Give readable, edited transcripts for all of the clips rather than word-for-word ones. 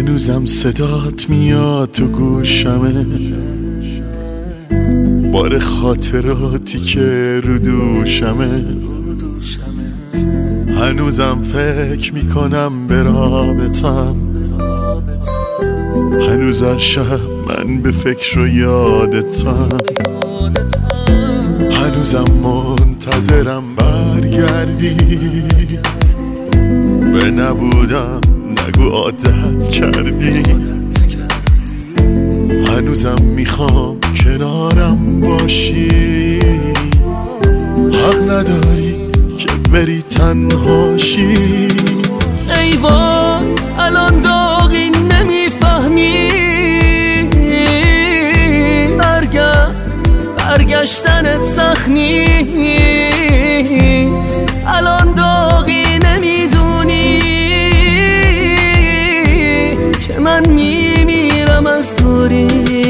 هنوزم صدات میاد تو گوشمه، بار خاطراتی که رو دوشمه. هنوزم فکر میکنم به رابطم، هنوز هر شب من به فکر و یادتم. هنوزم منتظرم برگردی، به نبودم نگو عادت کردی. هنوزم میخوام کنارم باشی، حق نداری که بری تنهاشی. ای وای الان داغی نمیفهمی، برگشتنت سخت نیست. الان داغی نمیدونی که من میمیرم از دوری.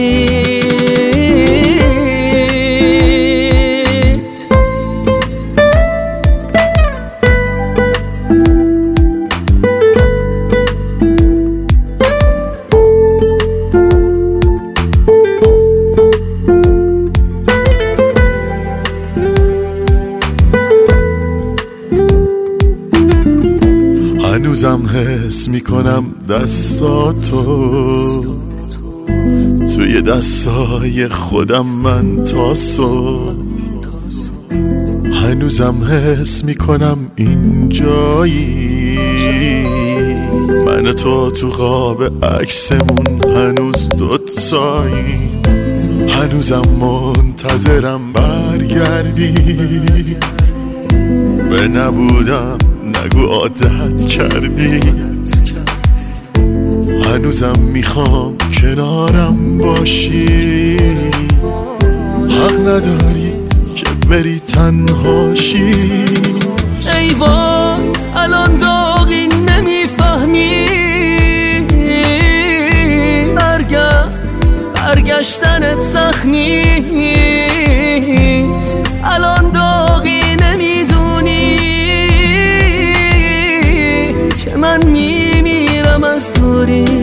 هنوزم حس میکنم دستاتو توی دستای خودم من تا صبح. هنوزم حس میکنم اینجایی، من و تو قاب عکسمون هنوز دوتایی. هنوزم منتظرم برگردی، به نبودم نگو عادت کردی. هنوزم میخوام کنارم باشی، حق نداری که بری تنهاشی. ای وای الان داغی نمیفهمی، برگشتنت سخت نیست. الان داغی نمیدونی که من میمیرم از دوری.